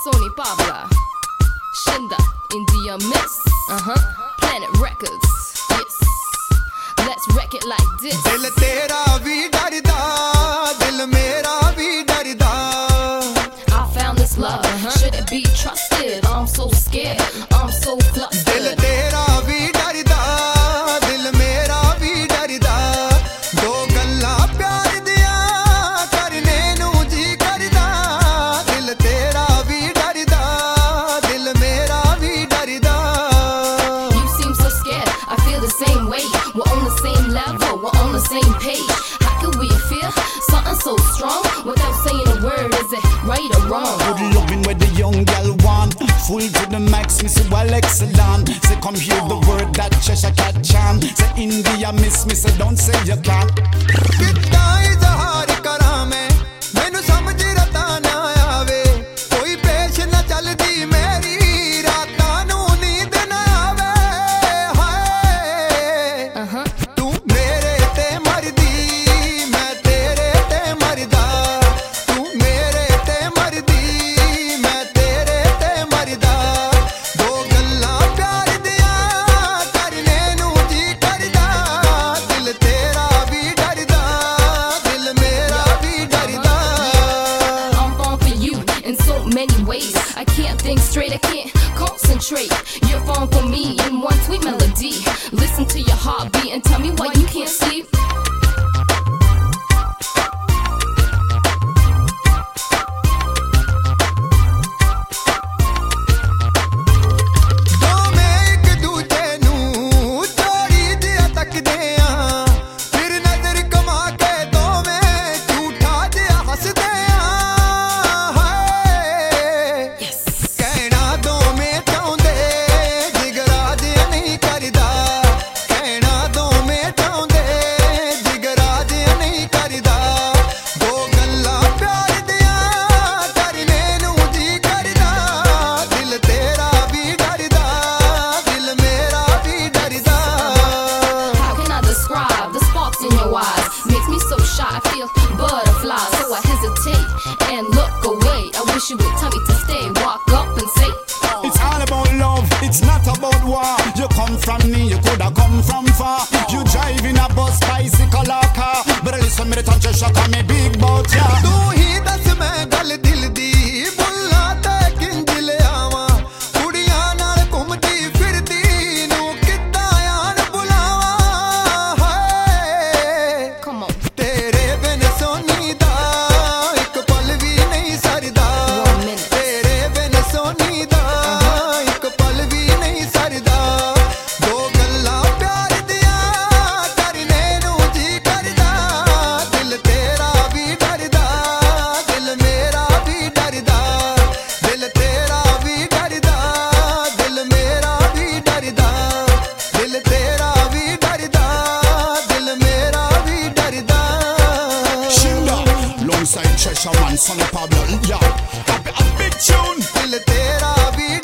Sony Pabla, Shinda, India Miss, Planet Records, yes. Let's wreck it like this. Dil tera bhi darda, dil mera bhi darda. I found this love, should it be trusted? I'm so scared, I'm so flustered. Dil tera bhi darda, dil mera bhi darda. Do gallan pyar diyan karne nu ji karda. Dil tera bhi darda, dil mera bhi darda. You seem so scared, I feel the same way. We're on the same level, we're on the same page. How could we feel something so strong without saying a word? Is it right or wrong? Good loving where the young girl want, full to the max, me say well excellent. Say come hear the word that Cheshire Cat chant. Say India miss me, say don't say you can't. कितना इज़हार करा मैं, मैनू समझ रता ना आवे. कोई पेश न चलदी मेरी, रातां नू नींद ना आवे. हाय तू मेरे ते मरदी, मैं तेरे ते मरदा. तू मेरे ते मरदी, मैं तेरे ते मरदा. दो गल्लां प्यार दियां करने नू जी करदा. दिल तेरा भी डरदा, दिल मेरा भी डरदा. I'm falling for you in so many ways. I can't think straight, I can't concentrate. You're falling for me in one sweet melody. Listen to your heartbeat and tell me why you can't sleep. ਦੋਵੇਂ ਇੱਕ ਦੂਜੇ ਨੂੰ ਚੋਰੀ ਜਿਹਾ ਤੱਕਦੇ ਆਂ. ਫਿਰ ਨਜ਼ਰ ਕਮਾ ਕੇ ਦੋਵੇਂ ਝੂਠਾ ਜਿਹਾ ਹੱਸਦੇ ਆਂ. ਹਾਏ ਕਹਿਣਾ ਦੋਵੇਂ ਚਾਹੁੰਦੇ, ਜਿਗਰਾ ਜਿਹਾ ਨਹੀਂ ਕਰਦਾ. ਕਹਿਣਾ ਦੋਵੇਂ ਚਾਹੁੰਦੇ, ਜਿਗਰਾ ਜਿਹਾ ਨਹੀਂ ਕਰਦਾ. ਦੋ ਗੱਲਾਂ ਪਿਆਰ ਦੀਆਂ ਕਰਨੇ ਨੂੰ ਜੀ ਕਰਦਾ. ਦਿਲ ਤੇਰਾ ਵੀ ਡਰਦਾ, ਦਿਲ ਮੇਰਾ ਵੀ ਡਰਦਾ. How can I describe the sparks in your eyes? Makes me so shy, I feel butterflies. So I hesitate and look away. I wish you would tell me to stay. Walk up and say, It's all about love, it's not about war. You come from me, you coulda come from far. You drive in a bus, bicycle or car, but listen me the touch your shot on me big boat, yeah. ਤੂੰ ਹੀ ਦੱਸ ਮੈਂ ਗੱਲ ਦਿਲ ਦੀ, ਬੁੱਲਾਂ ਤੇ ਕਿੰਜ ਲਿਆਵਾਂ. ਕੁੜੀਆਂ ਨਾਲ ਘੁੰਮਦੀ ਫਿਰਦੀ ਨੂੰ ਕਿੱਦਾਂ ਆਣ ਬੁਲਾਵਾਂ. ਹਾਏ come on, ਤੇਰੇ ਬਿਨ ਸੋਨੀ ਦਾ ਇੱਕ ਪਲ ਵੀ ਨਹੀਂ ਸਰਦਾ. 1 minute. ਤੇਰੇ ਬਿਨ ਸੋਨੀ ਦਾ ਇੱਕ ਪਲ ਵੀ ਨਹੀਂ ਸਰਦਾ. ਦੋ ਗੱਲਾਂ ਪਿਆਰ ਦੀਆਂ ਕਰਨੇ ਨੂੰ ਜੀ ਕਰਦਾ. ਦਿਲ ਤੇਰਾ ਵੀ ਡਰਦਾ, ਦਿਲ ਮੇਰਾ ਵੀ ਡਰਦਾ. ਦਿਲ ਤੇਰਾ ਵੀ ਡਰਦਾ, ਦਿਲ ਮੇਰਾ ਵੀ ਡਰਦਾ. ਦਿਲ ਤੇਰਾ ਵੀ ਡਰਦਾ, ਦਿਲ ਮੇਰਾ ਵੀ ਡਰਦਾ. Shinda, alongside Cheshire Man, Sonny Pablo, yeah. A big tune. ਦਿਲ ਤੇਰਾ ਵੀ